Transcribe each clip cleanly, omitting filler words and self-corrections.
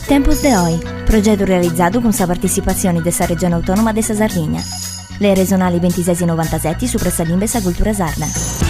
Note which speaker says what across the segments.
Speaker 1: Tempos de Hoy, progetto realizzato con la partecipazione della Regione Autonoma de Sardegna. Le regionali 26 e 97 su Pressalimbe e Cultura Sarda.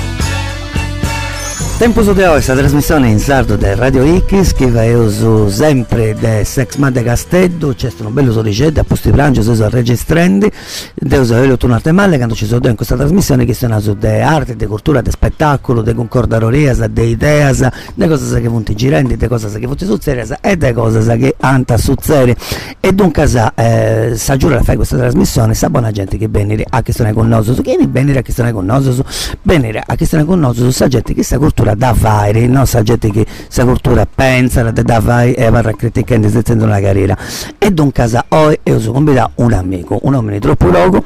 Speaker 2: Tempos de Hoy, questa trasmissione in sardo del Radio X che va uso sempre del Sex Mad Casteddu, c'è un bello sorricetto, a posti pranzo, si sono registrando, devo sapere tornare male quando ci sono in questa trasmissione che sono su di arte, di cultura, di spettacolo, di concordaroria, di idee, di cose che vanno girando, di cose che vanno succedere e di cose che hanno succedere. E dunque sa giura a fare questa trasmissione, sa buona gente che venire a che sono con noi, su chi venire a che sono con noi, venire a che sono con noi, su sa gente che sa cultura da fare, non sa gente che sa cultura pensa da fare e va a criticare senza una carriera. E dunque oggi io sono convidato un amico, un uomo troppo poco,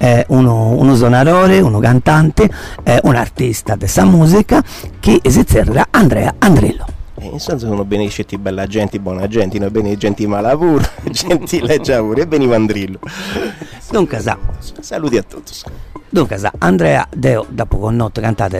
Speaker 2: uno suonatore, uno cantante, un artista di questa musica che si chiama Andrea Andrillo.
Speaker 3: In senso sono bene scetti bella gente, buona gente, non bene gente mala pure, gentile già pure, e bene Vandrillo.
Speaker 2: Dunque
Speaker 3: saluti a tutti.
Speaker 2: Dunque, Andrea, dopo con noi cantate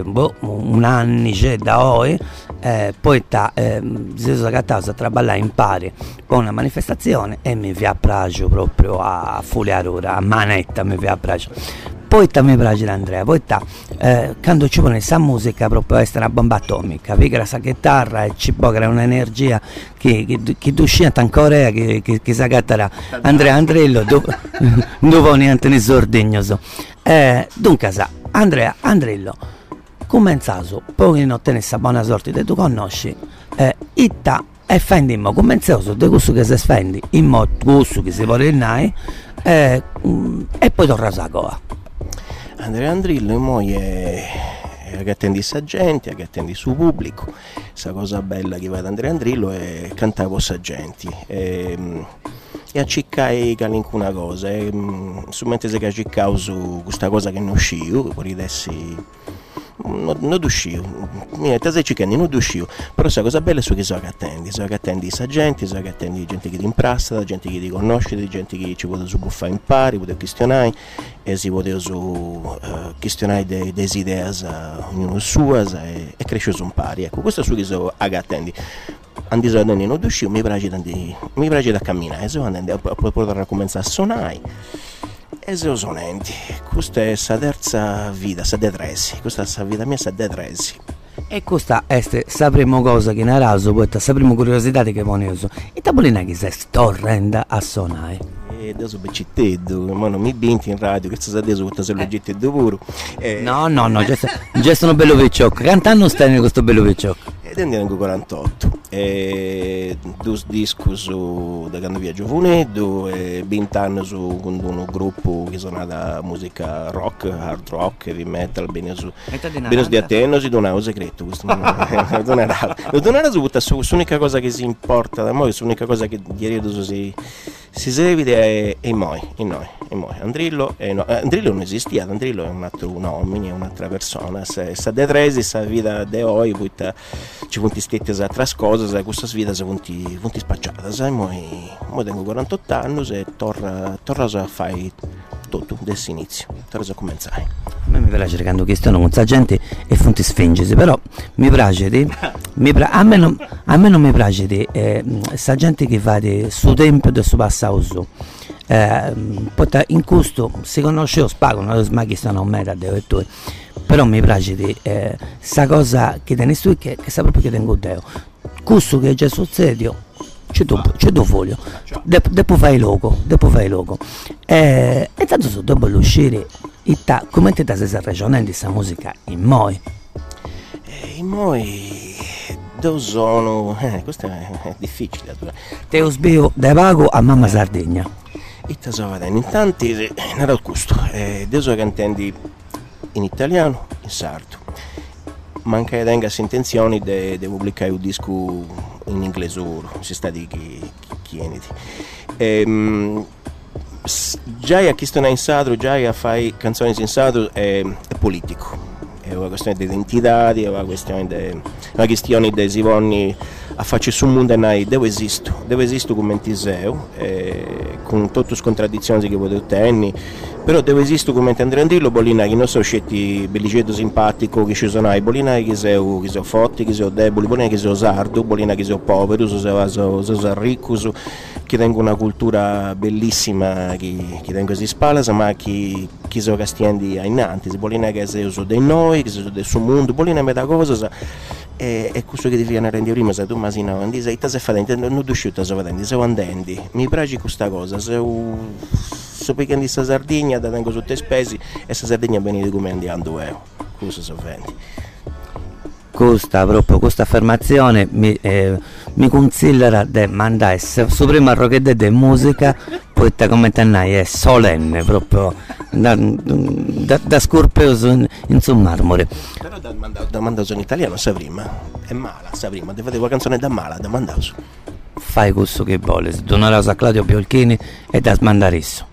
Speaker 2: un anno c'è da oggi, poi si sono cattato a traballare in pari con una manifestazione e mi vi appragio proprio a fuliarura, a manetta mi vi appragio. Poi mi piace Andrea, poi quando ci pone questa musica proprio essere una bomba atomica, vi questa chitarra e ci può creare un'energia che tu scienza ancora che si catterà Andrea Andrillo dopo niente ne sordignoso. Dunque Andrea Andrillo cominciato poi non tenere questa buona sorte che tu conosci itta e fendimo cominciato di questo che si sfendi in modo questo che si vuole nai e poi torna a Goa.
Speaker 3: Andrea Andrillo è che attendi sa gente, che attendi su pubblico. Questa cosa bella che va ad Andrea Andrillo è cantare con sa gente e acciccai una cosa su mente se che acciccavo su questa cosa che non uscivo per idessi non uscivo mi te sei ciccando non uscivo però questa cosa bella è su che so che attendi sa gente che ti imprasta gente che ti conosce gente che ci vuole su buffare in pari vuole questionare e si vuole su questionare delle idee ognuno sua e cresce su un pari ecco questo è su che so che attendi andi so non uscivo mi piace da camminare so andando a poter cominciare a suonare e se lo sonenti, questa è la terza vita, sa de tresi, questa è la vita mia, sa de tresi.
Speaker 2: E questa è la prima cosa che naraso, poi la prima curiosità che voglio e tapolina che sei storrenda a suonare.
Speaker 3: Adesso beccittedo, ma non mi binti in radio, che sta adesso questo se lo getti puro.
Speaker 2: No, già sono bello vecchiocco, cantando stai in questo bello vecchiocco.
Speaker 3: Ed andiamo 48, due dischi su da quando viaggio funeddo, e 20 anni su con un gruppo che suona da musica rock, hard rock, heavy metal, bene su di Ateno, si dona un segreto, questo non era su l'unica cosa che si importa da noi, l'unica cosa che ieri si evita è noi. Andrillo non esisteva, Andrillo è un altro uomo, è un'altra persona, sa de tresi, sa vita de oggi, poi ci punti stetti a altre cose, questa vita si punti spacciata, sai, mo tengo 48 anni e torna a fare tutto, adesso inizio, torna a cominciare.
Speaker 2: A me mi piace quando chiedono con sa gente e fonti sfingesi, però mi piace a me non mi piace di sa gente che fa su tempo del suo passato poi in questo si conosce lo spago, non so che sono un metà dei vettori, però mi piace di sa cosa che tenis tu che sa proprio che tengo Deo questo che già succede c'è due foglio dopo fai logo e tanto dopo l'uscire come ti sei ragionando di questa musica in moi
Speaker 3: dove sono questo è difficile
Speaker 2: te lo sbio da vago a mamma Sardegna
Speaker 3: e te so vedendo in tanti non era il gusto adesso che intendi in italiano in sardo manca che tenga intenzioni di pubblicare un disco in inglese si sta di chiediti già a chi sta in sardo già a fare canzoni in sardo è politico è una questione di identità è una questione di si vanno a farci su un mondo e devo esisto come Tiseo con tutte le contraddizioni che potete tenere però dove esiste come Andrea Andrillo, bolina che non sono scetti belliceto simpatico, che ci sono i bolina che sono forti, che sono deboli, bolina che sono sardo, bolina che sono poveri, sono ricchi, che tengono una cultura bellissima, che tengono questi spalas, ma che sono castiendi innanti, bolina che sono dei noi, che sono del suo mondo, bolina metà cosa, e questo che ti viene a rendere prima, se tu ma non ti sei fatto, non ti uscito, sei andando, mi piace questa cosa, so perché di sta Sardegna da tengo tutte spese e sta Sardegna viene come andiamo questo so vendi.
Speaker 2: Questa affermazione mi consigliera di mandare su prima rochette di musica, poi come te è solenne, proprio da scorpioso in sul marmore.
Speaker 3: Però da mandato in italiano sa prima, è mala, sa prima, devo fare una canzone da mala, da mandato.
Speaker 2: Fai questo che vuole, donare a Claudio Biolchini e da smandare isso.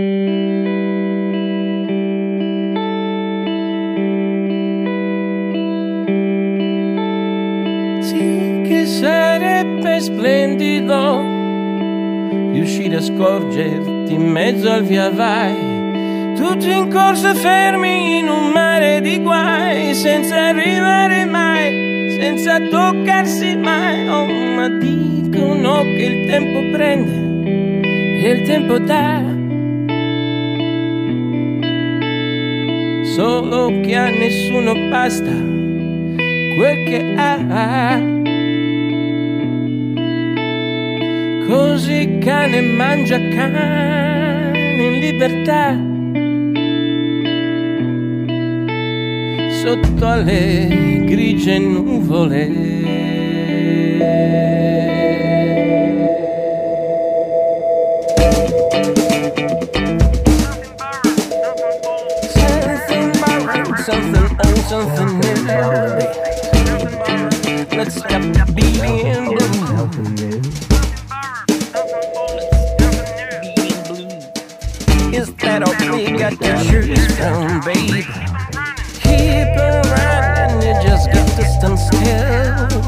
Speaker 4: Sì che sarebbe splendido riuscire a scorgerti in mezzo al via vai, tutti in corsa fermi in un mare di guai, senza arrivare mai, senza toccarsi mai. Oh, ma dicono che il tempo prende e il tempo dà, solo che a nessuno basta quel che ha. Così cane mangia cane in libertà, sotto alle grigie nuvole. Something new. Let's stop being blue. Is that all we got to choose from, babe? Keep around, you just got to stand still.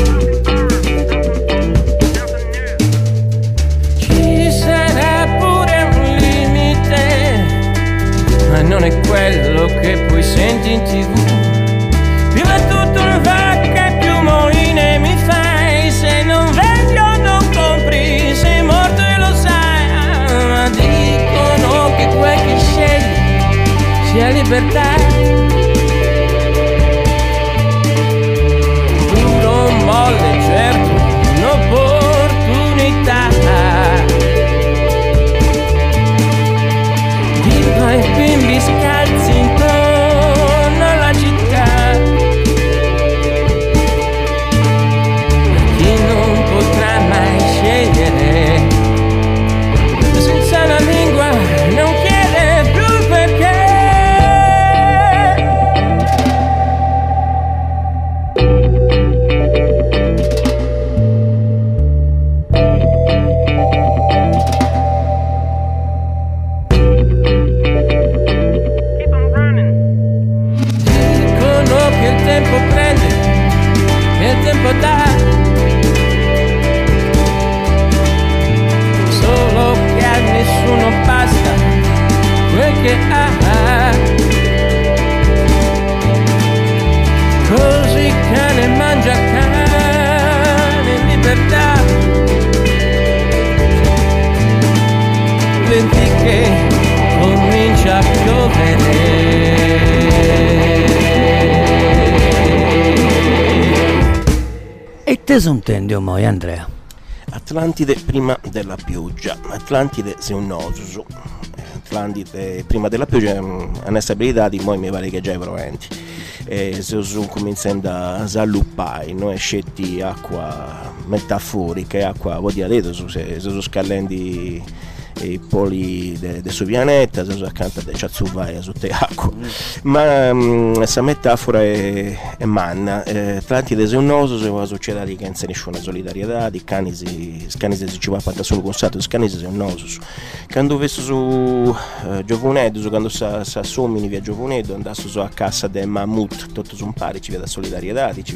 Speaker 4: Ci sarà pure un limite, ma non è quello che poi senti in TV. Prima tutto in vacca e più moine mi fai, se non veglio non compri, sei morto e lo sai. Ma dicono che quel che scegli sia libertà. Duro molle, certo, un'opportunità. Dico ai bimbi scalzi intorno alla città, chi non potrà mai scegliere, senza la lingua non chiede più perché. Dicono che il tempo prende e il tempo dà, solo che a nessuno basta quel che ha. Così cane mangia cane in libertà, vedi che comincia a piovere.
Speaker 2: E te sontendi mo, Andrea?
Speaker 3: Atlantide prima della pioggia, Atlantide sei un nosuso, Atlantide prima della pioggia ha una stabilità di poi mi pare che già è proventi, e se sono cominciando a sviluppare, noi scetti acqua metaforica, acqua vuol dire se sono scalenti i poli del suo pianeta, se sono accanto a Ciazzuvaia sotto acqua, ma questa metafora è manna. Atlantide sei un noso, se va società che non c'è nessuna solidarietà, di Canisi si va a solo con stato, Canisi sei un noso. Quando vedo su Giovanedo, quando si assomini via Giovanedo, andasse su a casa del Mammut, tutto su un pari, ci vede solidarietà, ci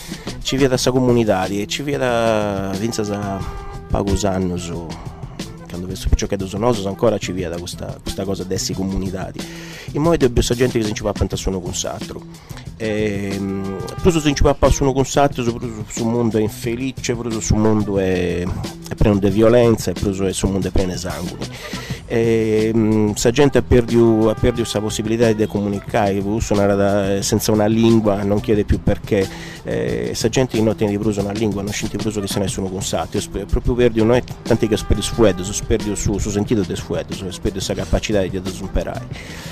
Speaker 3: vede questa comunità, e ci vede vinza sa pagos anni su quando vedo picciocchetti sonosi ancora ci via da questa cosa dessi comunitari. In modo che questa gente che si va a pensare su uno con l'altro. Più si va a pensare su uno con l'altro, sul mondo è infelice, più sul mondo è pieno di violenza, e più sul mondo è pieno di sangue. Se la gente ha perduto questa possibilità di comunicare senza una lingua, non chiede più perché. Se la gente non tiene più una lingua, non sente più che se nessuno con l'altro, proprio perdi noi tanti che speri sfuedo, speri su sentito di sfuedo, speri questa capacità di superare.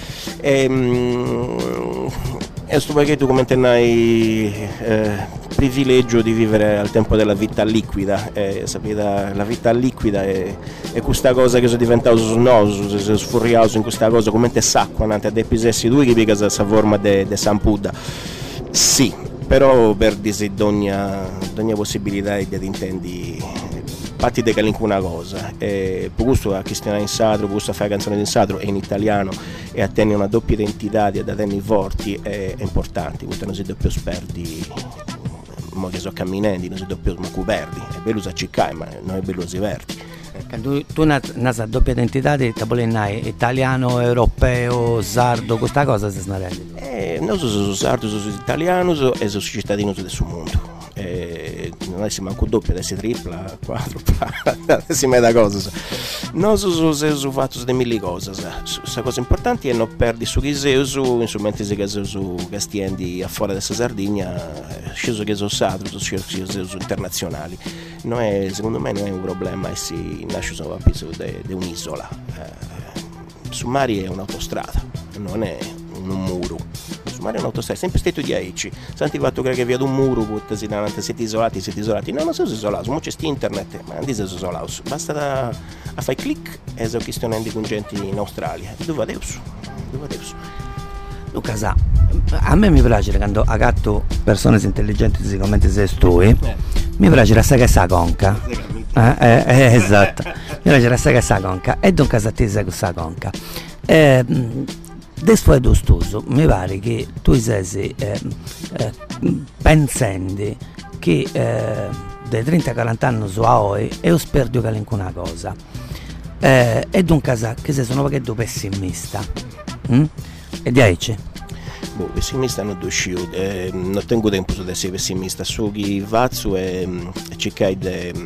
Speaker 3: Questo perché tu come hai privilegio di vivere al tempo della vita liquida, la vita liquida è questa cosa che sono diventato sono sfuriato in questa cosa come te sacco, a dei pisessi due che pica questa forma di sampuda. Sì, però perdi ogni possibilità di intendi fatti di qualunque cosa, per questo a cristiana in satro, per questo a fare canzoni in satro e in italiano e a tenere una doppia identità e a tenere forti è importante, perché non si deve più sperdi, ma che sono camminanti, non si deve più coperti, è bello usare ma non è bello si verti.
Speaker 2: Tu una doppia identità di italiano, europeo, sardo, questa cosa si snarende?
Speaker 3: Noi sono sardo, sono italiano e sono cittadino del suo mondo. Non è si manco doppia, adesso tripla, quadrupla, adesso è da cosa. Non sono fatto di mille cose. La cosa importante è non perdere su chi sei mentre si casa su Castiendi a fuori della Sardegna, sceso che sono satro, sceso internazionali. Secondo me non è un problema e si nasce solo a piso di un'isola. Su mare è un'autostrada, non è un muro. Su mare è un'autostrada, è sempre stato di Aici. Santi fatto che via da un muro, siete isolati. No, non sono isolati, non c'è internet, ma non siete isolati. Basta a fare click e sono questionando con gente in Australia. Dove adesso?
Speaker 2: Luca, a me mi piace quando agatto persone intelligenti sicuramente sei tu, mi piace la saga sa conca. Esatto, mi piace la saga sa conca e don casatese con sa conca. Adesso è gustoso, mi pare che tu sei pensando che dai 30-40 anni su a oggi è un sperdio che una cosa. E dunque che sei sono un po' pessimista. E di Aici?
Speaker 3: Pessimista non riuscito, non tengo tempo di essere pessimista, so che vazzo e cercare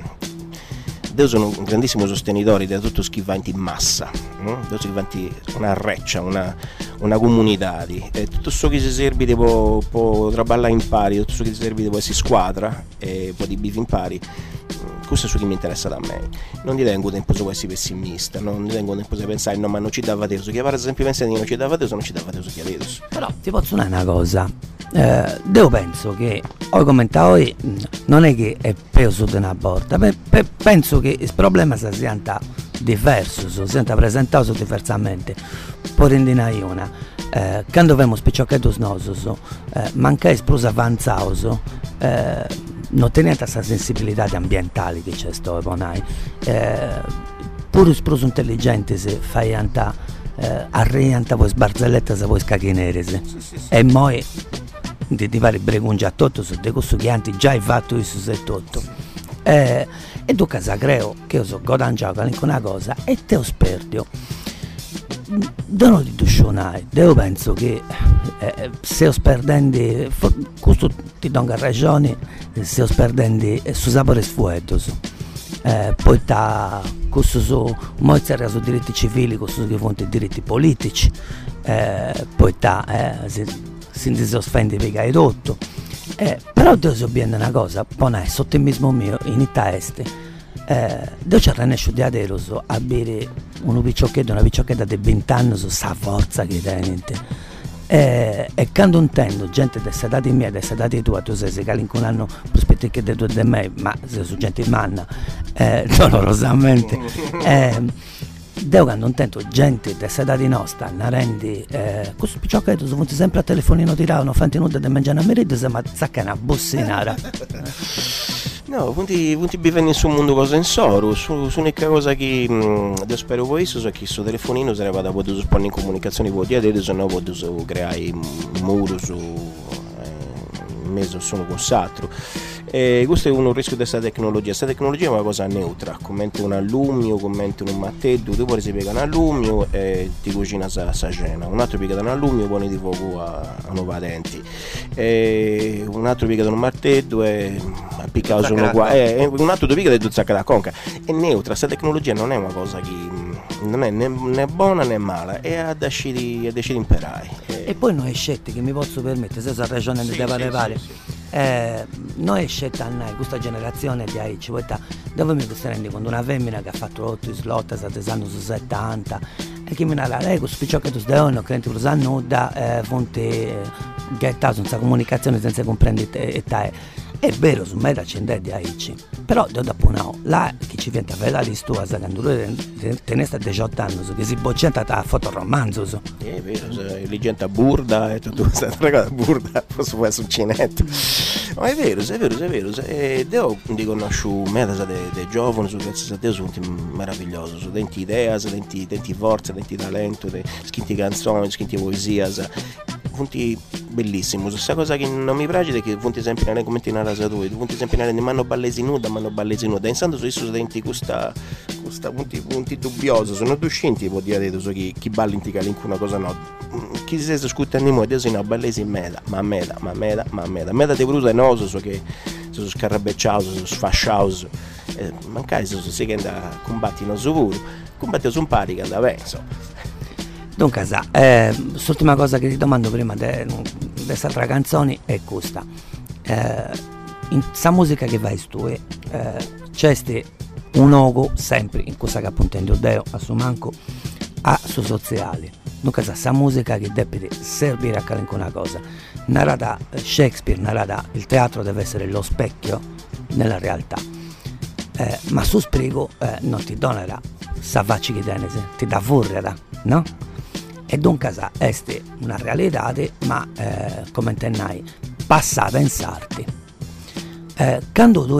Speaker 3: io sono un grandissimo sostenitore di tutto chi va in massa, tutto chi va in una reccia, una comunità, e tutto ciò che si serve può traballare in pari, tutto ciò che si serve può essere squadra e può di bivi in pari. Questo è ciò che mi interessa da me. Non ti tengo tempo su essere pessimista, non ti tengo tempo di pensare no ma non ci dava teso, che per esempio pensare che non ci dava teso, non ci dava teso che adesso.
Speaker 2: Però ti posso dire una cosa, io penso che ho commentato non è che è peso di una porta, penso che il problema sia diverso, si sia presentato diversamente. Poi rendinai una, quando abbiamo spicciocchetti nosos, manca esploso avanzato, non tenete questa sensibilità ambientale che c'è sto bonai, pure esploso intelligente se fai arrianta voi sbarzelletta se voi scacchinerese e poi di fare bregungia a tutto su di questo che anti già hai fatto questo se tutto e tu casa creo che io so godangiato con una cosa e te ho sperdio non di duscionare, io penso che se ho perdendo questo ti do ragione, se ho perdendo su sapore sfueto poi questo su mozzare su diritti civili, questo che fonte diritti politici, poi si disoffende perché tutto, però devo sapere una cosa, poi sotto il mismo mio in Italia devo cercare di adesso a bere una picciocchetta di 20 anni su sa forza che tenete e quando intendo gente dessa dati mia, dessa dati tua, tu sei che un anno prospetto che tu di me, ma sei su gente in manna dolorosamente devo quando intendo gente dessa dati nostra ne rendi questo picciochetto sono sempre a telefonino tiravano fanti nuda di mangiare a merito ma zacca una bussinara.
Speaker 3: No, punti vivono in su mondo cosa in soro, l'unica cosa che io spero voi è che su telefonino se ne vada a poter spostare in comunicazione con te, se no poter creare un muro su mezzo sono con satro Questo è un rischio di questa tecnologia. Questa tecnologia è una cosa neutra, come un allumio, come un matteddu, tu poi si piega un allumio e ti cucina sa cena, un altro piega un allumio poi di fuoco a nuova denti, un altro piega un marteddu e appiccato su uno qua, un altro piega e tu zacca la conca. È neutra, questa tecnologia non è una cosa che non è né buona né mala, è ad uscire imparare.
Speaker 2: E poi noi scetti che mi posso permettere, se sono ragione di varie. Noi scetti a noi, questa generazione di aici, dove mi si rende conto una femmina che ha fatto 8 slot, 7 anni su 70 e che mi narra lei con spicciocco che tu stai che tu lo nuda fonte getta senza comunicazione senza comprendere è vero, su me da accendere di aici, però dopo no, là che ci viene a vedere l'istua quando lui te ne sta 18 anni che si boccetta a fotoromanzo
Speaker 3: è vero, lì gente burda e tutto questa cosa burda posso fare sul cinetto, ma è vero io conosco metà dei giovani su grazie a Dio sono meravigliosi, su denti idee, denti forza, denti talento, scritti canzoni, scritti poesia, punti bellissimo. Questa cosa che non mi piace è che punti sempre nei commenti nella rasatura, punti sempre nei manno ballesi nuda, intanto su esso denti questa punti dubbioso, sono due scinti può dire so chi balli in tica link una cosa no. Chi si ascolta anni mo adesso no ballesi meda te brusa noso so che sono scarabecciato, sono sfasciato. Mancai se si che anda combatti non sicuro, combatti su un pari che anda bene.
Speaker 2: Dunque, l'ultima cosa che ti domando prima di questa altra canzone è questa. In questa musica che vai tu, c'è un ogo sempre in questa che appunto in Deo a suo manco a su sociale. Dunque, questa musica che deve servire a calcare una cosa. Narrata Shakespeare, narrata il teatro deve essere lo specchio nella realtà. Ma su sprigo non ti donerà savacci che tenese, ti dà vorrera, no? E dunque è una realtà, ma come intendai, passata in sarti. Quando tu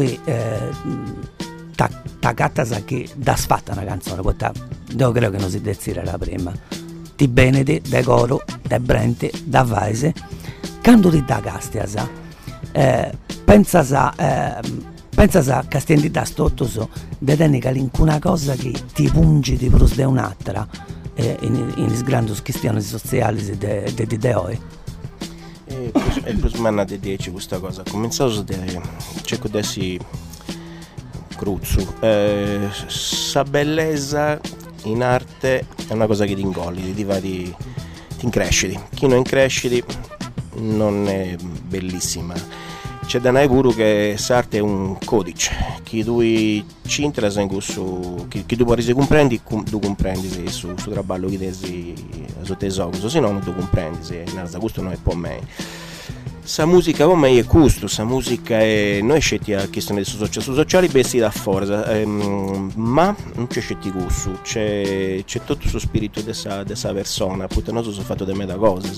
Speaker 2: ta gatta che da sfatta una canzone, io credo che non si decida la prima, ti benedi, da coro, da brente, da vaise, quando ti da castia, pensa a castendi da stottoso, da tenica una cosa che ti pungi di plus de un'altra, in grandi questioni sociali di oggi.
Speaker 3: E più manna di 10 questa cosa, cominciato cerco di essere cruzzo, sa bellezza in arte è una cosa che ti ingolli, ti incresciti, chi non incresciti non è bellissima. C'è da noi pure che s'arte è un codice, che tu ci interessa in questo, che tu puoi comprendi, tu comprendi su traballo che desi su tesoro, se no non tu comprendi, se questo non è per me. Sa musica per me è questo, sa musica è noi scetti a questione su sociali bessi da forza, ma non c'è scetti questo, c'è tutto il suo spirito dessa persona, appunto non sono fatto da me da cose,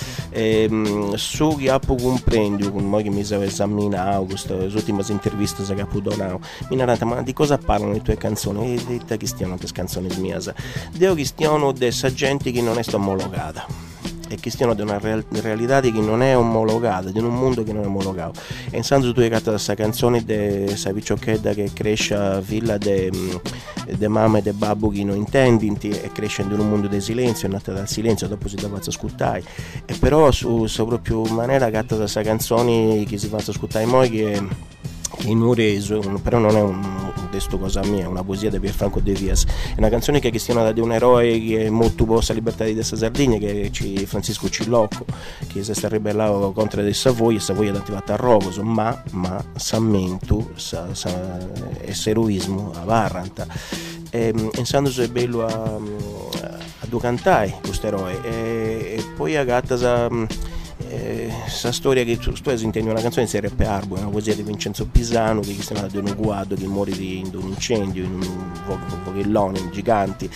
Speaker 3: su che appo comprendi con me che mi stavo esaminando queste ultime interviste che ho donato, mi narrata ma di cosa parlano le tue canzoni? E da che stiano le canzoni mie? Dio che stiano dessa gente che non è omologata. È questione di una realtà che non è omologata, di un mondo che non è omologato. E in senso tu hai cantato questa canzone di questa picciocchetta che cresce a villa de mamma e de babbo che non intendi e cresce in un mondo di silenzio, è nata dal silenzio, dopo si deve ascoltare. E però su proprio maniera canta questa canzone che si fa ascoltare noi che in un reso, però non è un testo cosa mia, è una poesia di Pierfranco De Vias, è una canzone che è questionata di un eroe che è molto posta a libertà di questa Sardegna, che è Francisco Cillocco, che si sta ribellando contro di Savoia, e Savoia è attivata a Rogoso, ma Sammentu, eroismo a Varranta, pensando se è bello a due cantai questo eroe, e poi a gatta questa storia che tu intendi una canzone di Serie Arbo, è una poesia di Vincenzo Pisano che si chiama di un guado che muore in un incendio in un voghellone in giganti,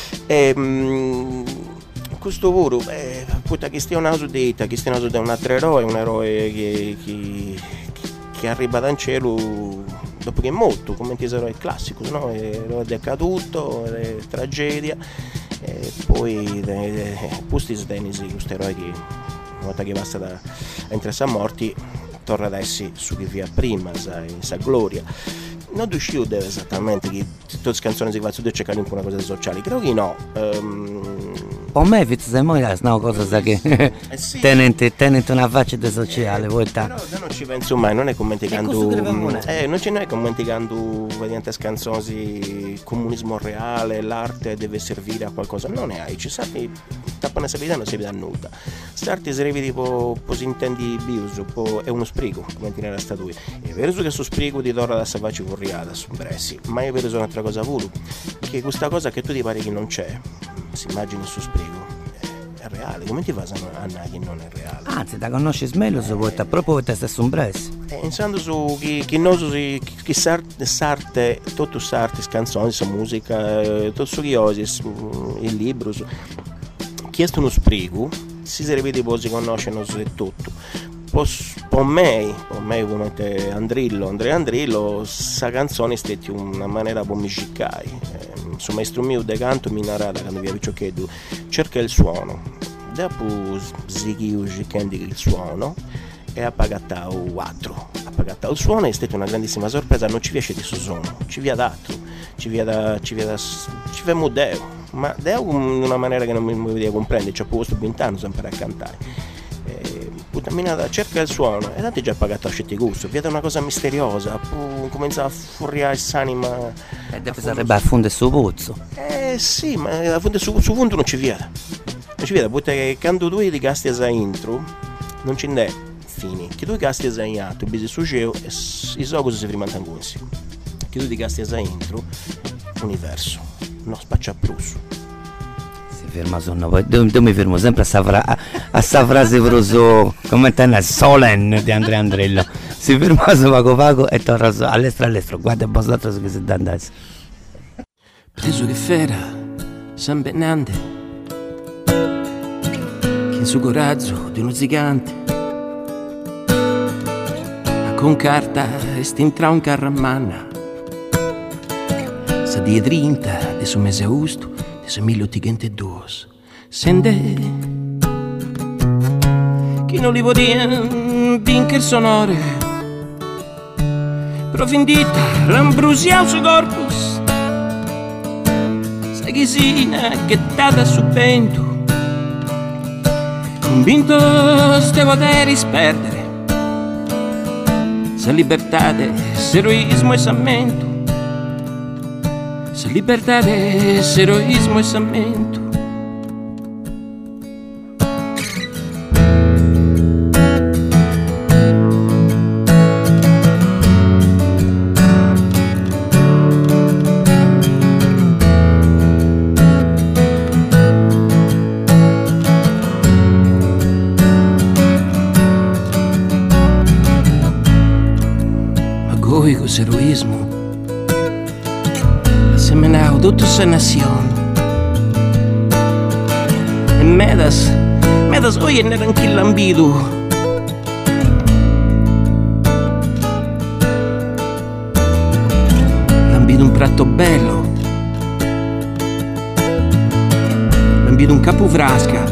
Speaker 3: e questo volo può che stia una sudetta, che stia una da un altro eroe, un eroe che arriva dal cielo dopo che è morto, come intesa eroe classico, no? Eroe decaduto, tragedia, e poi Pustis Denisi, questo eroe che una volta che basta da entrare a morti torna adesso su chi via prima, sa gloria. Non riuscivo a dire esattamente che tutte le canzoni si fanno su cercare una cosa sociale, credo che no.
Speaker 2: Per me se mo è una cosa che
Speaker 3: Sì.
Speaker 2: tenente una faccia sociale, vuoi
Speaker 3: Però non ci penso mai, non è commenticando non è commenticando queste canzoni comunismo reale, l'arte deve servire a qualcosa, non è, ci sappi tappano sapere non si vede nulla. Starte serve tipo si intendi biuso, è uno sprigo, come dire la statua. È vero che su sprigo di torna da savacci corriata su Bressi, ma è vero che un'altra cosa volo, che questa cosa che tu ti pare che non c'è, si immagina su sprigo. È reale, come ti fa a che non è reale?
Speaker 2: Anzi, da conosci meglio se vuoi proprio te stesso un Bressi.
Speaker 3: Pensando su chi non so chi sarte, tutto sarte, canzoni, sa musica, tutto su chi osi, il libro, chiesto uno sprigo, si sarebbe tipo si conoscono su tutto. Per me come Andrillo, sa canzone stetti una maniera per mi sciccare. Su maestro mio de canto mi narrata quando via Piccioccheddu cerca il suono, dopo zighi sciccando il suono e ha pagato 4, ha pagato il suono, è stata una grandissima sorpresa, non ci piace di suo suono, ci via dato, ci via modeo, ma deo in una maniera che non mi poteva comprendere, ci ho posto 20 anni sempre a cantare. Minata, cerca il suono e tanto già pagato a scetti gusto, vede una cosa misteriosa, comincia a furiare s'anima
Speaker 2: e deve sarebbe a fondo il suo pozzo.
Speaker 3: Sì, ma a fondo su fondo non ci vede, perché quando tu di gasti a intro non ci n'è fini, che tu gasti a in atto bisi su geo e i sogos si rimane gunsi, che tu di gasti a intro universo, no spaccia prusso.
Speaker 2: Ferma sonno, poi io mi fermo sempre a sta frase proso come te solenne di Andrea Andrillo. Si ferma su Paco e torna all'estero, guarda un po' d'altro che si dà andato.
Speaker 4: Preso che fera, San Benante, che in suo coraggio di uno gigante, con carta e stintra un carro a manna, sa di 30 di suo mese augusto, 1882 sende chi non li può dire vinche il sonore profondita l'ambrusia su corpus sai che sina che data su vento convinto ste poteri sperdere sa libertà s'eroismo e sammento sa libertà s'eroismo e sammento. Ma coi cos'eroismo semenao tutta sa nazione e medas hoy ne eran chi lambido un prato bello lambido un capovrasca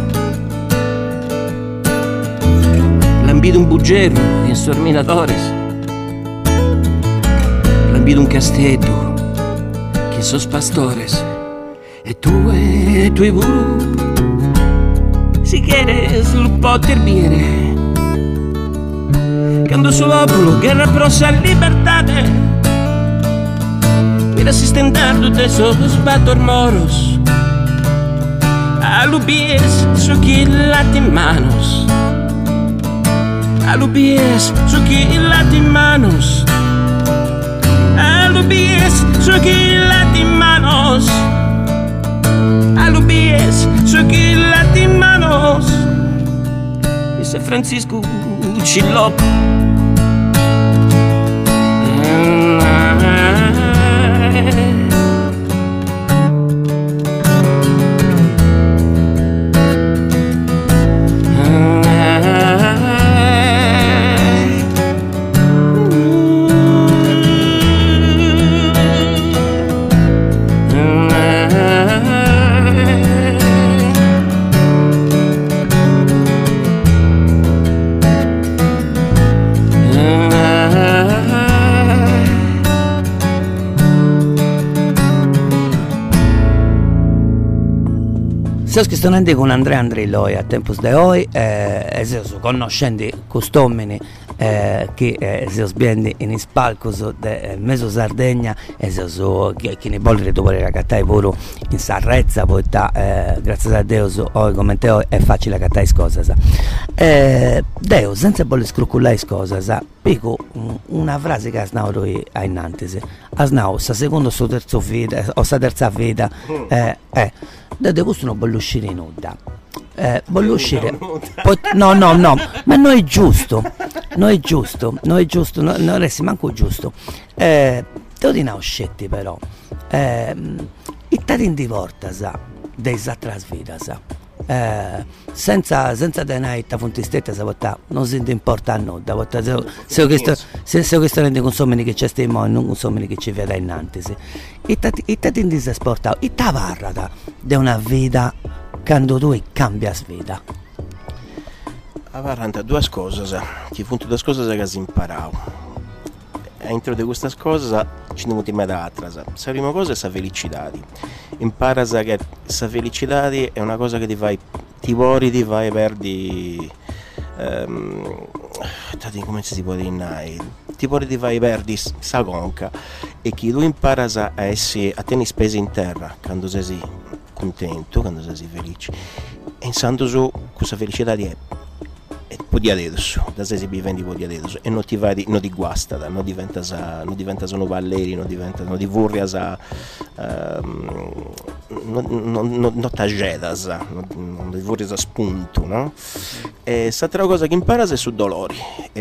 Speaker 4: lambido un buggero in sorminadores lambido un castello sos pastores e tu y burro si quieres lo poter dire cuando su popolo guerra prosa libertad mira asistentando de esos batormoros alubies su en manos alubies su en manos alubies su en manos alubies su en manos dice Francisco Chilop
Speaker 2: Se questionando con Andrea Andrillo a tempus de hoy, conoscendo costomini che si sbiendi in spalcos de Meso Sardegna e chi ne vuole dopo la cattai pure in Sarrezza, poi grazie a Dio oggi come te è facile cattai cose. Deo senza voler scruculare cose, pico una frase che asnao lui a innantesi, asnao sa secondo sto terzo vita o sa terza vita da questo non voglio uscire in nuda. Voglio uscire no, ma non è giusto, non resti manco giusto. Devo dire uscetti però i tati in divorta dei altre vita senza denaro ta fontistetta non si importa a nulla se questo rende consumini che c'è stiamo e non consumini che ci vede innanzi i tati in disesportato i tavarra di una vita quando tu cambia vita.
Speaker 3: Avaranta due cose, che appunto due cose che si imparavo. Entro di questa cosa ci devo dire altra. La prima cosa è la felicità. Impara che la felicità è una cosa che ti vai perdi come si può dire ti vai perdi sa conca e che tu impara a tenere spese in terra quando sei contento, quando sei felice e pensando su questa felicità è po' di adesso, da sei viventi po' di adesso e non ti guasta, non diventa sono valleri, non ti vorria non t'aggedas, non ti vorria spunto, no? E l'altra cosa che impara è su dolori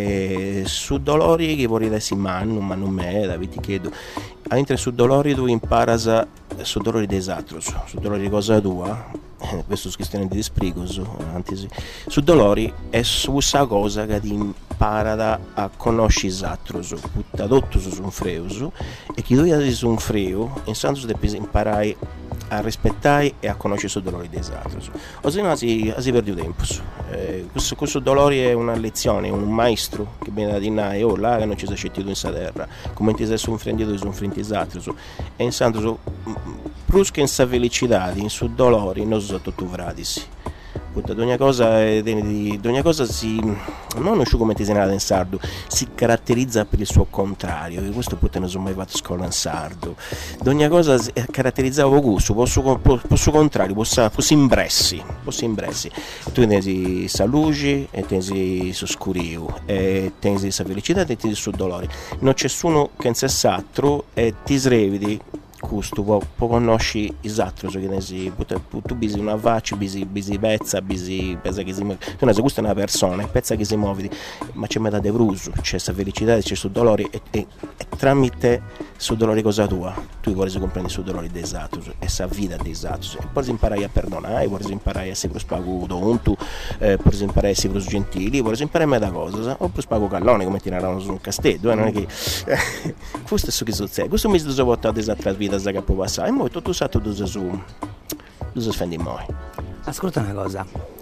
Speaker 3: che vorrei essere ma non me, da vi ti chiedo, mentre su dolori tu imparas su dolori desatros, su dolori di cosa tua, questo è questione di sprigo su dolori è su questa cosa che ti impara a conoscere satros, tutto su un freuso e che tu hai su un freo in senso devi imparare a rispettare e a conoscere su dolori desatros, o se no si perde tempo. Questo dolore è una lezione, un maestro che viene da dire là che non ci sei scettito in sa terra, come ti sei soffrendito di soffrenti satros e in senso plus che in sa felicità, in su dolori non sono tutto vradisi. Ogni cosa si non so come ti sei nato in sardo, si caratterizza per il suo contrario, e questo poi non sono mai fatto scuola in sardo. Ogni cosa caratterizzava gusto, posso contrario, posso impressi. Tu teni sa luce e teni su scurio, e teni sa felicità e teni su dolore. Non c'è nessuno che in sess'altro e ti srevidi questo può conosci esatto, cioè che tu bisi una faccia, bisi pezza che si muove. Questa è una persona, è pezza che si muove, ma c'è metà di bruso, c'è questa felicità, c'è sul dolore e tramite sul dolore cosa tua, tu vuoi comprendere sul dolore dei esatto, e sa vita dei esatto, e poi imparai a perdonare, puoi imparare a essere più spaguto, puoi imparare a essere più gentili, puoi imparare a metà cosa, o più spago callone come ti narrano su un castello, non è che questo è ciò che succede, questo mi sono portato esatta vita che può passare e poi tutto stato tu sfendi mai.
Speaker 2: Ascolta una cosa,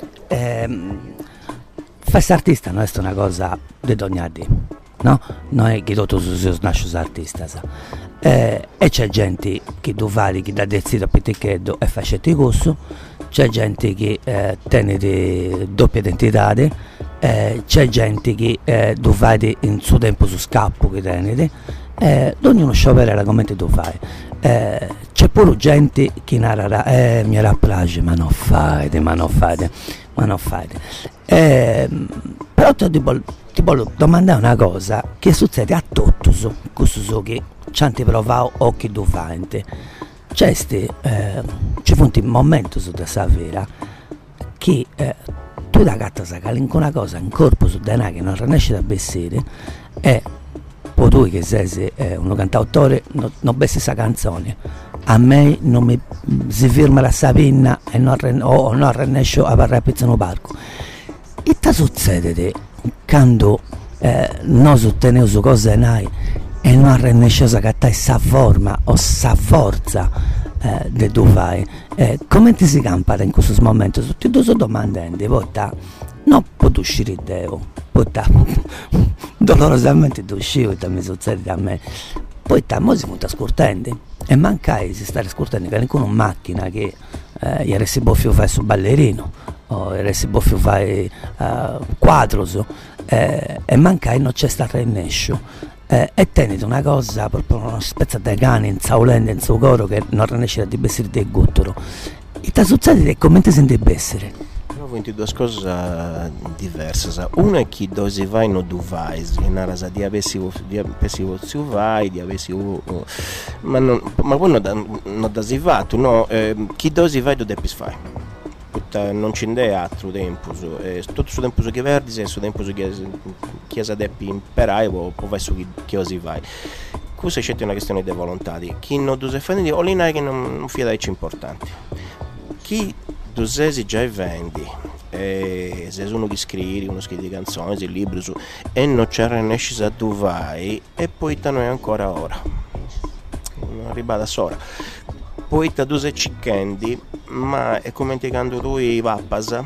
Speaker 2: fare artista non è una cosa di ogni giorno, no? Non è che tu nasci artista, e c'è gente che tu fai che da decide a piticcheddo e fa scetti corso, c'è gente che tiene di doppia identità, c'è gente che tu fai in suo tempo su scappo che tiene, ognuno sciopera come tu fai. C'è pure gente che narra mi era piace ma non fate però ti voglio domandare una cosa che succede a tutti questo che ci hanno provato o che tu fai c'è ci fu un momento su questa vera che tu da gatta sacali in una cosa in corpo su denaro che non riesci a bessere e poi tu che sei uno cantautore non bessi questa canzone a me non mi si firma la sapinna e non riesco a parlare a pizzano parco e ti succede quando non sotteniamo su cose nai e non riesco a cattare questa forma o questa forza di tu fai come ti si campa in questo momento tutti tu sto domandando poi non può uscire Deo dolorosamente tu uscivo e mi succede a me poi mo si sta scurtendo e mancai si sta scurtendo che con una macchina che ieri si boffio fai su ballerino, o ieri si boffio fai quadros, e mancai non c'è stato il nescio. E tenete una cosa, proprio una spezza di cane insaulente in suo coro che non riesce di bessere del guttoro. I tasuzzati dei commenti senti bessere.
Speaker 3: Ho vinto due cose diverse. Una è che dove vai non tu vai, di avessi vai, di avessi ma poi non da si va, tu no, chi dove vai tu devi fare. Non c'è altro tempo, tutto il tempo che verdi, il tempo che si deve imparare, poi vai su chi si vai. Questa è una questione di volontà. Chi non tu si fa, o lì che non fia da importanti. Chi tu sei già vendi, se uno che scrive canzoni, libri, e non c'è riesci a tu vai, e poi te noi ancora ora. Non arriva da sola. Poi te tu sei cicchendi, ma è come quando lui va a pasa,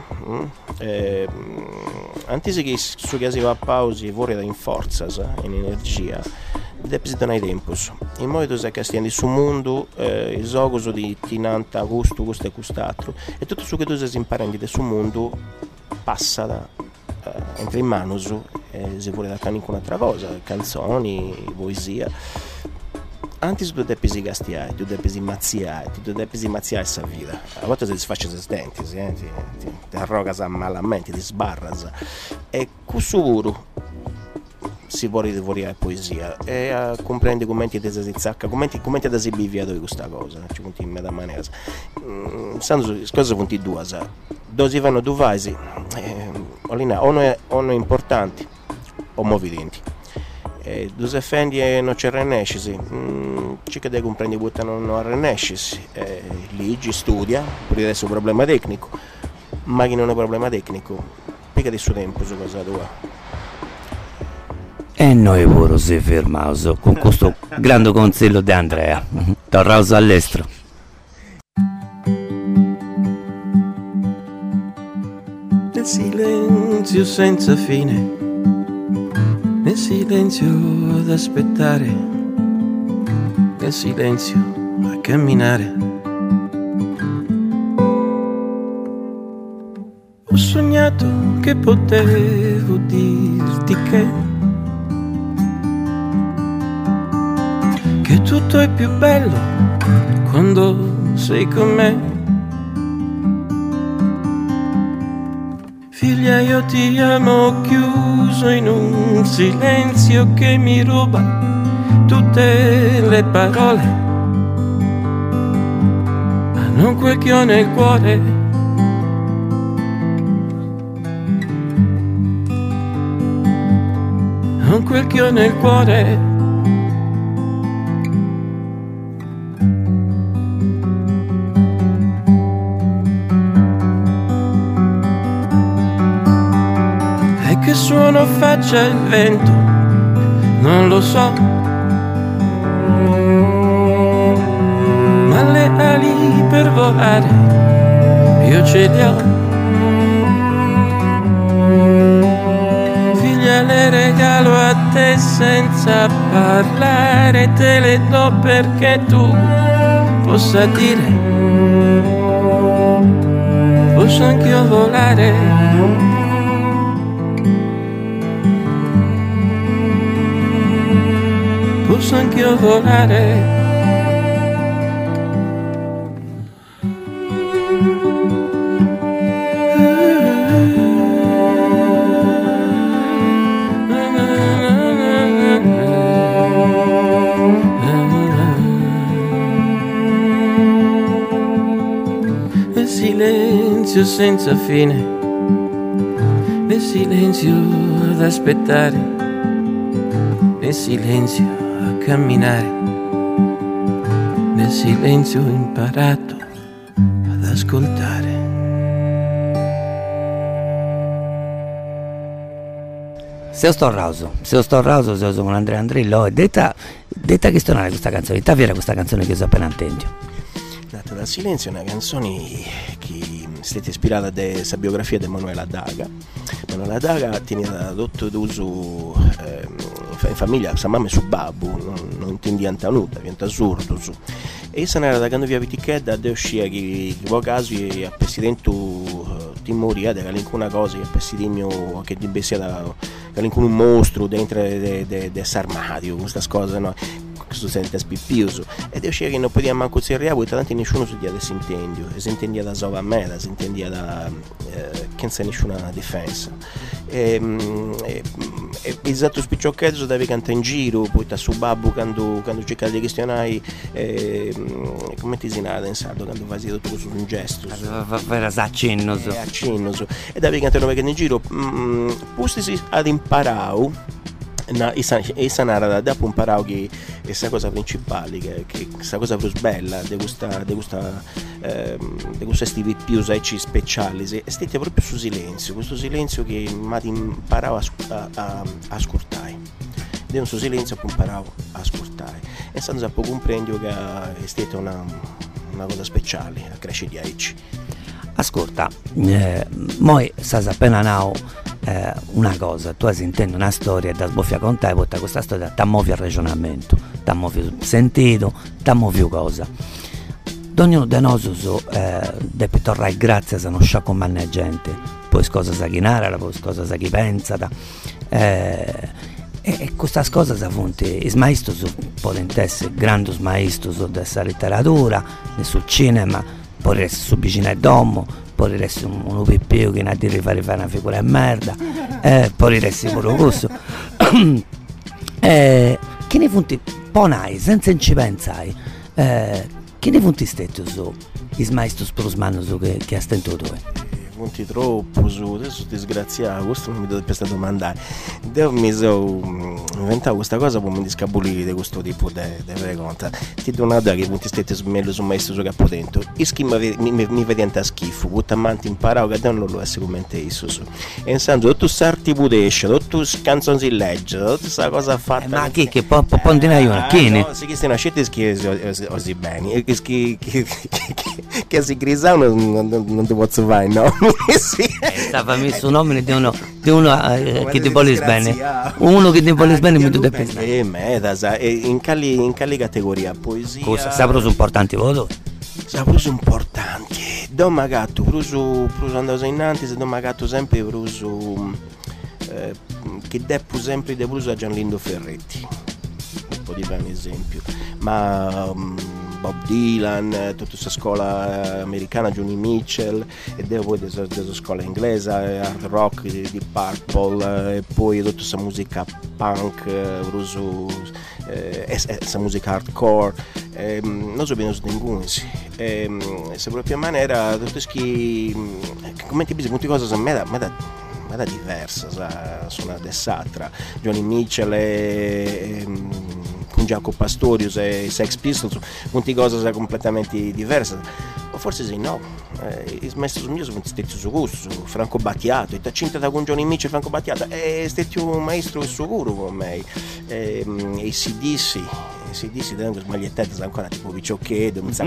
Speaker 3: anche se su che si va a pausi vuole da in forza, in energia, devi dare tempo. In modo che stiamo su mondo, il gioco di tinanta, gusto e quest'altro, e tutto ciò che tu sei imparando da su mondo passa entra in mano e si vuole da canare con un'altra cosa, canzoni, poesia. Antes tu devi gastiare, tu devi mazziare questa vita. A volte si sfascia i denti, ti arroga malamente, ti sbarra. E questo si vuole la poesia e comprende come ti zacca, come ti si bivia di questa cosa, ci punti in mezza maniera. Sanno cose punti due, dove si vanno due vasi, o importanti o movidenti. Due effendi non c'è renescisi, ci che devi comprendere che non renescisi, leggi, studia, pure adesso è un problema tecnico, ma che non è un problema tecnico, pica di suo tempo su cosa tua.
Speaker 2: E noi pure si fermiamo con questo grande consiglio di Andrea, torniamo all'estero.
Speaker 4: Nel silenzio senza fine, nel silenzio ad aspettare, nel silenzio a camminare. Ho sognato che potevo dirti che tutto è più bello quando sei con me. Figlia, io ti amo chiuso in un silenzio che mi ruba tutte le parole, ma non quel che ho nel cuore. Non quel che ho nel cuore. Che suono faccia il vento, non lo so, ma le ali per volare io ce le ho. Figlia, le regalo a te senza parlare, te le do perché tu possa dire, posso anch'io volare. Posso anch'io volare. Nel silenzio senza fine, nel silenzio ad aspettare, nel silenzio a camminare, nel silenzio ho imparato ad ascoltare.
Speaker 2: Se sto rauso con Andrea Andrillo, e detta che stonare questa canzone, era questa canzone che ho appena inteso.
Speaker 3: Nata dal silenzio è una canzone che è stata ispirata dalla biografia di Manuela Daga. Manuela Daga teneva adotto d'uso in famiglia, sa mamma su babbo, non intendia nulla, diventa assurdo. e io era da quando via vitichedda da uscire che casi e a presidente timoria da una cosa che presidente che di sia da un mostro dentro de s'armadio queste cose, no? Questo sente spippioso ed è uscire che non poteva manco zerriare perché tanto nessuno si dia si intendia da sova a me, si intendia da che non c'è nessuna difesa e esatto spicciocchezzo da cantare in giro poi sta su babbo quando cerca di questionare come ti si nada in sardo quando fai tutto su un gesto
Speaker 2: era accennoso
Speaker 3: e da cantare in giro pustisi ad imparare e sanare dopo un parao che è questa cosa principale che questa cosa più bella di questa stivi più speciali e stette proprio su silenzio, questo silenzio che mi imparavo a ascoltare ed è un suo silenzio che imparavo a ascoltare e senza poco comprendo che è stata una cosa speciale a crescere di aici.
Speaker 2: Ascolta, moi sai appena nao una cosa, tu hai sentito una storia da sboffia con te, porta questa storia t'ammovi al ragionamento, t'ammovi sentito, t'ammovi cosa. Ognuno di noi deve tornare grazie a non sciacco manne gente, poi cosa sa chi narra, poi cosa sa chi pensa, e queste cose sono i maestri potenti, grandi maestri della letteratura, sul cinema, poi essere su vicino al domo, poi essere uno pippio che non ha di fare una figura di merda, poi essere pure questo. Che ne funti ponai senza ci pensai, che ne funti stetti i maestri prosmano che ha stento tu?
Speaker 3: Punti troppo su adesso disgraziato, questo non mi dovete questa domandare. Devo mi sono inventato questa cosa per mi discabulire di questo tipo di pregunta. Ti do una che punti stette meglio su maestro su capo dentro. I schifo mi vedi a schifo, butta amanti imparavo che non lo è come isso su. E insomma, tutto sarti budesce, tutto canzoni in legge, tutta questa cosa fatta.
Speaker 2: Ma che può dire una chi ne?
Speaker 3: No, si che una scelta così bene. Che si grisano non ti posso fare, no?
Speaker 2: Sì. Stava messo un nome di uno che ti vuole bene, uno che ti vuole bene mi tu devi
Speaker 3: in cali categoria poesia
Speaker 2: cosa sa proprio importanti voto
Speaker 3: sa proprio importanti do magato proprio andando innanzi se do magato sempre proprio che deppo sempre de proprio a Gianlindo Ferretti un po' di un esempio ma Bob Dylan, tutta questa scuola americana, Joni Mitchell e poi questa scuola inglese, hard rock di Purple e poi tutta questa musica punk, questa musica hardcore, non so bene stinguensi se proprio in maniera tutte queste come ti dici, molte cose sono me da diversa, sono dess'altra, Joni Mitchell e con Jaco Pastorius e i Sex Pistols, molte cose sono completamente diverse, o forse sì, no, i maestri miei sono stati su gusto, Franco Battiato, e cinta da con Joni Mitchell e Franco Battiato, è stato un maestro sicuro con me, e CDC tengo smagliettate ancora tipo Picciocchedo, mi sa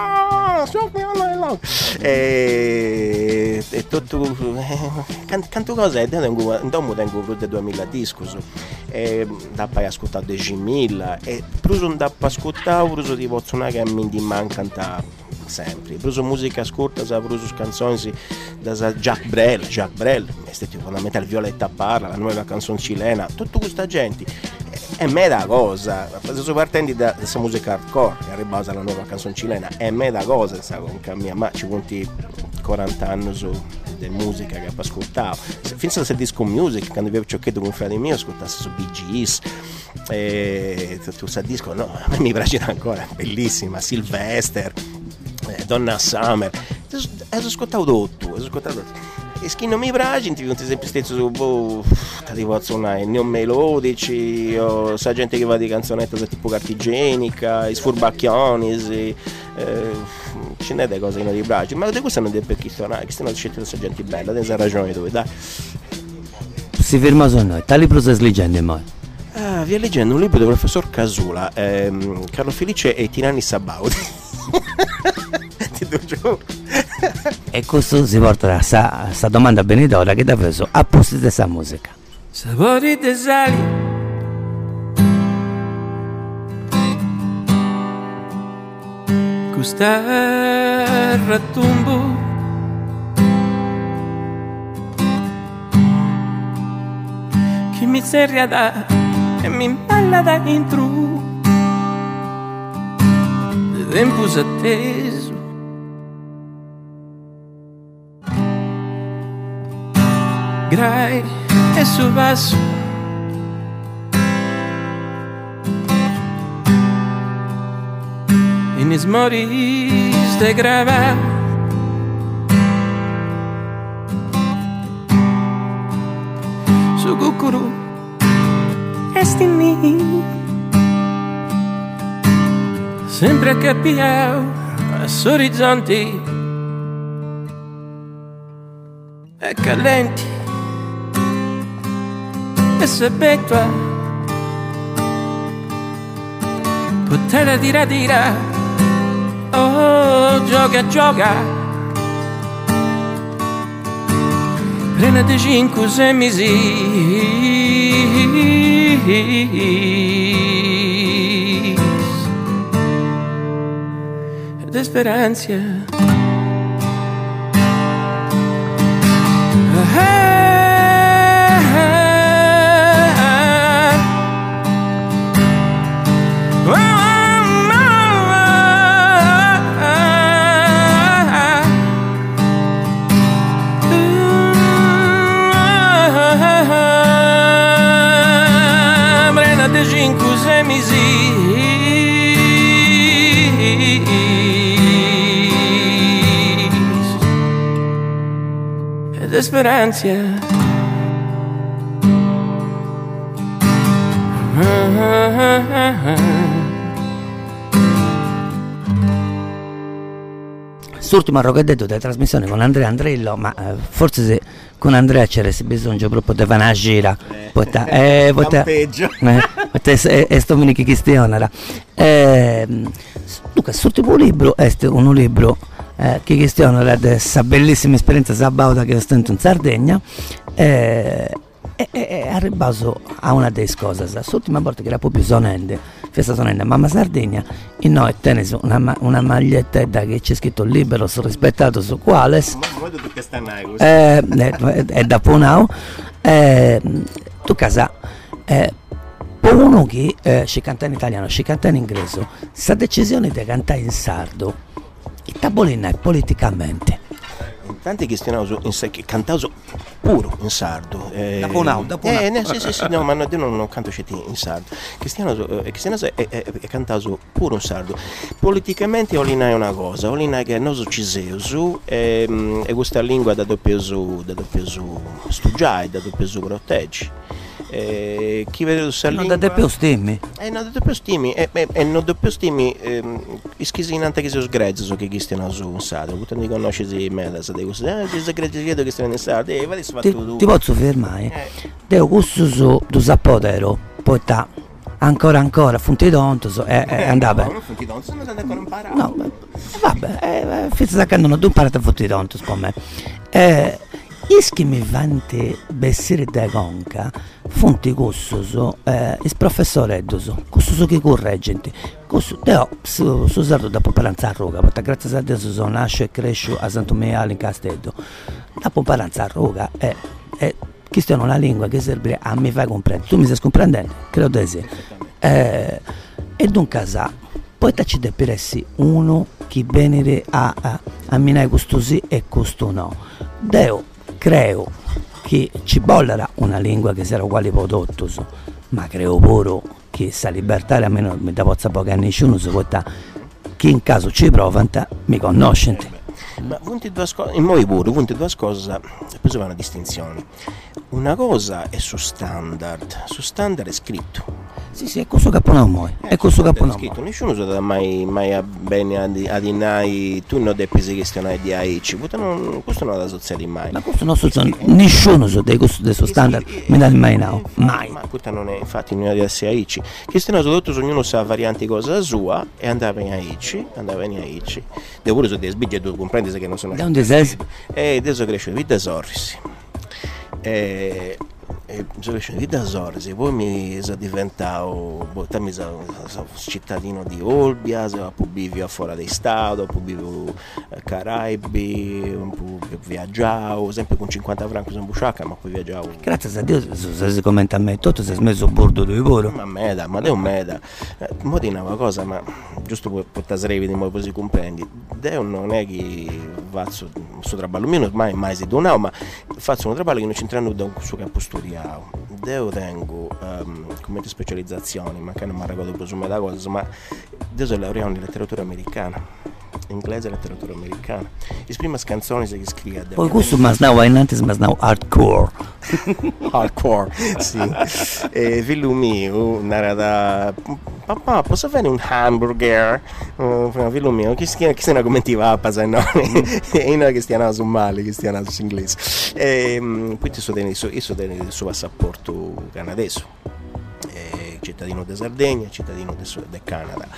Speaker 3: e tutto canto cose in domo tengo più di 2000 discos da poi ascoltato 10.000 e più da ascoltare più di posso che mi mancanta sempre più musica ascolta più canzoni da Jacques Brel è stato fondamentale, Violetta Parra, la nuova canzone cilena, tutta questa gente è me da cosa, sto partendo da questa musica hardcore che arriva alla nuova canzone cilena, è me da cosa ma ci conti 40 anni su di musica che ascoltavo finché se disco music quando avevo cioccheto con un fratello mio ascoltassi su Bee Gees e tutto questo disco no, a me mi piace ancora, bellissima, Sylvester, Donna Summer, ho ascoltato tutto e chi non mi piace ti conti sempre stesso su tipo neon melodici o sa gente che va di canzonetta tipo cartigenica, i sfurbacchioni ce n'è delle cose che non ti piace ma di questo non deve perché sono scelte da gente bella adesso ragione dove dai
Speaker 2: si ferma su noi tali processi leggende mai
Speaker 3: vi leggendo un libro del professor Casula Carlo Felice e Tinanni Sabauti ti do giù
Speaker 2: e questo si porta a sta domanda benedora che ti preso a posto di questa musica
Speaker 4: sapori de sali Gustar tumbo che miseria da e mi balla da intro de tempos atteso grai e su vaso in esmoris de grava su cucuru esti mi sempre accapiao a orizzonti e calenti e se bectua potere dira oh gioca prendete 5 semisi ed speranza speranza
Speaker 2: Quest'ultimo roccadetto della trasmissione con Andrea Andrillo, ma forse se con Andrea c'era bisogno proprio di fare una gira,
Speaker 3: campeggio
Speaker 2: e sto mini questione. Dunque, quest'ultimo libro è un libro che questiona questa bellissima esperienza sabauta che ho stato in Sardegna e arrivato a una delle cose. L'ultima volta che era proprio festa sonende, mamma Sardegna, e noi tenesi una maglietta che c'è scritto libero, rispettato su quales è da Ponau tu casa uno che ci canta in italiano, ci canta in inglese, questa decisione di cantare in sardo il tavolino è politicamente
Speaker 3: tanti che stiano cantando puro in sardo
Speaker 2: da Ponau
Speaker 3: sì, no, ma non canto in sardo che stiano è cantato puro in sardo politicamente olina è una cosa olina che non ci sei e questa lingua da doppio studiare da doppio proteggi chi vede questa lingua
Speaker 2: non da doppio stimi
Speaker 3: non doppio stimi ischisina che si sgrezzo che chi stiano su in sardo potendo conoscere me sa di questo ci sgrezzo che stiano in sardo
Speaker 2: ti posso fermare devo gusto su tu sapodero poi ta ancora funti andava
Speaker 3: no funti tonto non andate ancora imparare
Speaker 2: no vabbè fizza saccando tu imparate a funti tonto per me ischi mi vante bessire da conca funti cussoso il professore Eddoso cussoso che correggenti cussoso deo su sardo da poparanza a Roga perché grazie a Dio sono nasce e cresce a Santomeniale in Castello da poparanza a Roga è questa è una lingua che serve a mi fai comprendere tu mi stai comprendendo? Credo di sì e dunque poi ci deve essere uno che viene a minare questo sì e questo no deo creo che ci bollera una lingua che sarà uguale prodotto ma creo pure che sa libertà almeno mi da pozza poca nessuno si può che in caso ci provano mi conoscono
Speaker 3: ma in moi pure due cose poi una distinzione una cosa è su standard è scritto
Speaker 2: sì è questo caponomo è questo caponomo
Speaker 3: scritto nessuno sa mai bene ad inai tu non devi questione di aici questo non da succede mai
Speaker 2: ma questo non succede nessuno dei suo standard mi dà mai no mai
Speaker 3: ma questo non è infatti non è di essere aici questione soprattutto ognuno sa varianti cosa sua e andava in aici devo pure su dei sbigli tu comprendi che non sono
Speaker 2: da un deserto
Speaker 3: e adesso cresce vita sorrisi di da sorsi, poi mi sono diventato, mi sono cittadino di Olbia, poi vivo fuori di Stato, poi vivo a Caraibi, poi viaggiavo, sempre con 50 franchi in busciacca, ma poi viaggiavo.
Speaker 2: Grazie a Dio, se commenta a me, tutto si è smesso a bordo di lavoro.
Speaker 3: Ma è un meda. Mo di una cosa, ma giusto per tasrevi di mo così comprendi, Deo non è che faccio questo traballo mio, mai si donavo, ma faccio un traballo che non c'entrano da un suo campo studiato. Deo tengo come specializzazioni, ma che non mi ricordo più su me da cosa, ma Deo sono laureato in letteratura americana, inglese e letteratura americana. Le prime canzoni che scrive
Speaker 2: poi questo ma snau innanzi ma snau hardcore.
Speaker 3: Hardcore, sì. E figlio mio narra papà, posso fare un hamburger? Figlio mio, che se ne commentiva a pasare, no? E non che stiano su male, che stiano su inglese. Poi ti so tenere il suo passaporto canadese. Cittadino di Sardegna, cittadino del Canada.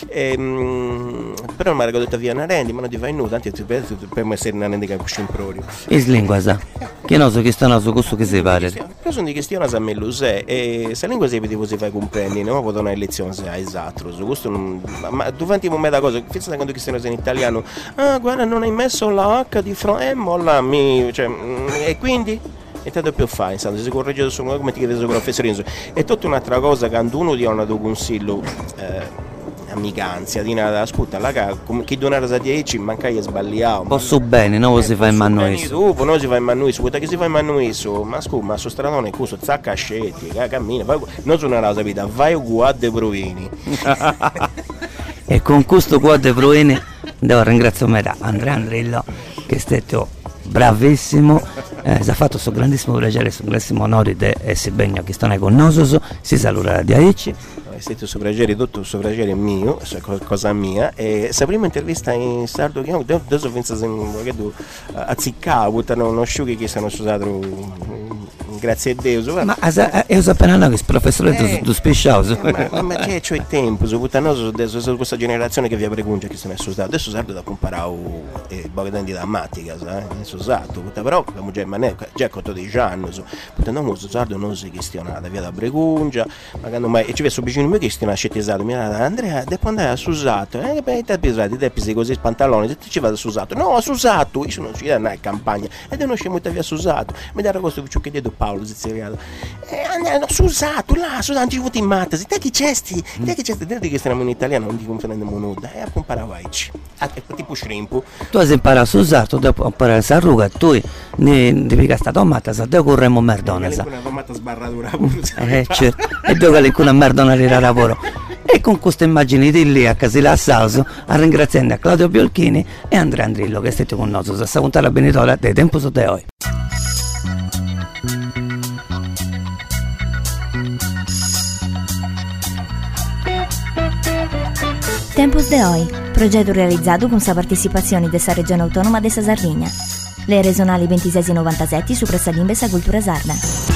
Speaker 3: Però mi ha ricordato via una rendi, ma non ti fai nulla, tanto per me essere una rendi che uscì in proprio.
Speaker 2: E lingua sa? Che non so che stanno su questo che si pare.
Speaker 3: Però sono di questione a me lo sai, e se lingua si fai comprendere, non può dare una lezione se hai esatto, su questo non, ma tu fanti un me da cosa, pensa quando questione in italiano, guarda non hai messo la H di molla e quindi? E tanto più fai, se si corregge su come ti chiede su professore, è tutta un'altra cosa che uno ti ha dato consiglio amicanza, di nada, ascolta, chi donare a 10 manca gli sbagliato.
Speaker 2: Posso bene, non si fa in mano isso.
Speaker 3: Non si fa in mano isso, che si fa in mano isso, ma scusa, ma su stradone questo zacca scetti, cammina, non sono una cosa vita, vai uguale dei provini.
Speaker 2: E con questo qua dei provini devo ringraziare Andrea Andrillo che è stato bravissimo, si è fatto questo grandissimo piacere, questo grandissimo onore di essere ben che stanno con noi, si saluta di Aici.
Speaker 3: È stato un piacere, tutto un piacere mio, cosa mia, e la prima intervista in sardo che adesso penso a ziccavo, non sciughi che sono usato grazie a Dio.
Speaker 2: Ma io so appena che il professore tu speciato.
Speaker 3: Ma c'è il tempo, su questa generazione che vi pregunta che se ne è usato. Adesso sardo da comparare baghetti da mattica, adesso usato, però già 14 anni, non sardo non si questionata, via da pregungia, magari mai e ci vedo vicino me che stiano scettisato, mi ha Andrea, devo andare a Susato, te pisi così pantaloni, se ti ci vado a Susato, no, a Susato, io non ci vado in campagna, ed è uno scemo via a Susato, mi dà questo che dietro Paolo, zizzeriato, Susato, là, Susato, non ci vuoti in matta, te chi cesti, dentro che stiamo in italiano, non ti comprendiamo nulla, a comparare aici, tipo shrimp.
Speaker 2: Tu hai imparato a Susato, dopo imparare a Sarruga, tu devi gastare tomata, se te corremo merdone, sa.
Speaker 3: Una tomata sbarratura,
Speaker 2: certo, e dove che una merdona era lavoro. E con queste immagini di lì a Casila Sauso, a ringraziando a Claudio Biolchini e Andrea Andrillo che è stato con noi, a salutare la benitola dei Tempos de Hoy.
Speaker 1: Tempos de Hoy, progetto realizzato con la partecipazione della Regione Autonoma de Sardegna. Le regionali 26 e 97 su Pressa Limbe sa Cultura Sarda.